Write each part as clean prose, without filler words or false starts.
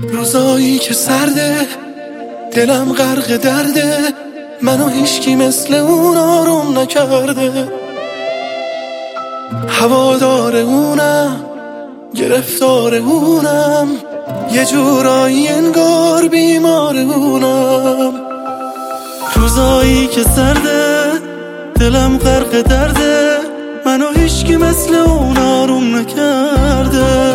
روزایی که سرده دلم غرق درده، منو هیچکی مثل اون آروم نکرده. هوادار اونم، گرفتار اونم، یه جورایی انگار بیمار اونم. روزایی که سرده دلم غرق درده، منو هیچکی مثل اون آروم نکرده.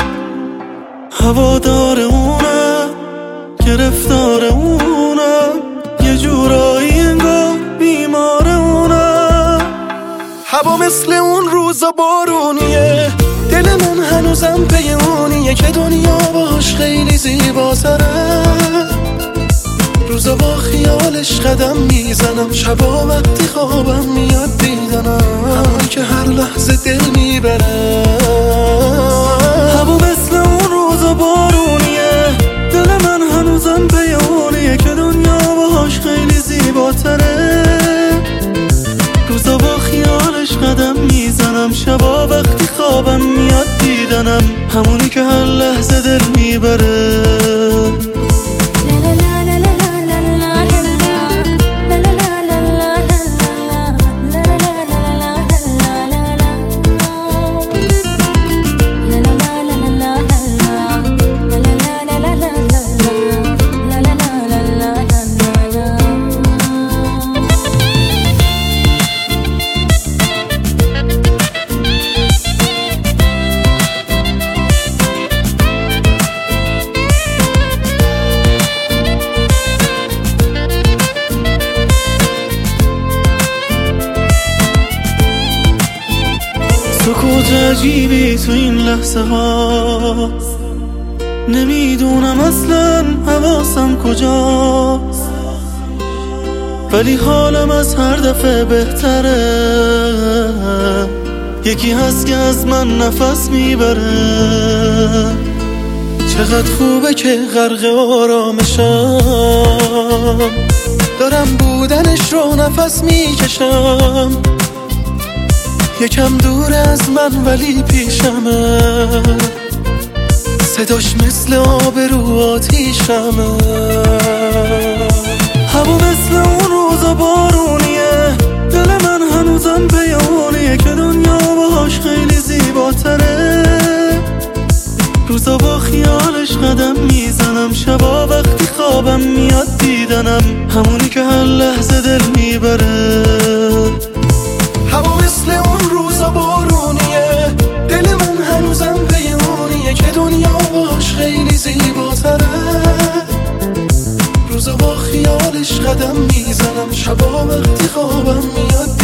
هوادار اونم، گرفتار اونم، یه جورایی انگار بیمار اونم. هوا مثل اون روزا بارونیه، دلمون هنوزم پی اونیه که دنیا باش خیلی زیباتره. روزا با خیالش قدم میزنم، شبا وقتی خوابم میاد دیدنم، همون که هر لحظه دل میبره. هوا مثل اون روزا بارونیه، دل من هنوزم پی اونیه که دنیا باش خیلی زیباتره. روزا با خیالش قدم میزنم، شبا وقتی خوابم میاد دیدنم، همونی که هر لحظه دل میبره. سکوت عجیبی تو این لحظه ها، نمیدونم اصلا حواسم کجاست، ولی حالم از هر دفعه بهتره. یکی هست که از من نفس میبره. چقدر خوبه که غرق آرامشم، دارم بودنش رو نفس میکشم. یکم دور از من ولی پیشمه، صداش مثل آب رو آتیشمه. هوا مثل اون روزا بارونیه، دل من هنوزم پی اونیه که دنیا باش خیلی زیباتره. روزا با خیالش قدم میزنم، شبا وقتی خوابم میاد دیدنم، همونی که هر لحظه دل میبره. هوا مثل اون روزا بارونیه، دل من هنوزم پی اونیه که دنیا باش خیلی زیباتره. روزا با خیالش قدم میزنم، شبا وقتی خوابم میاد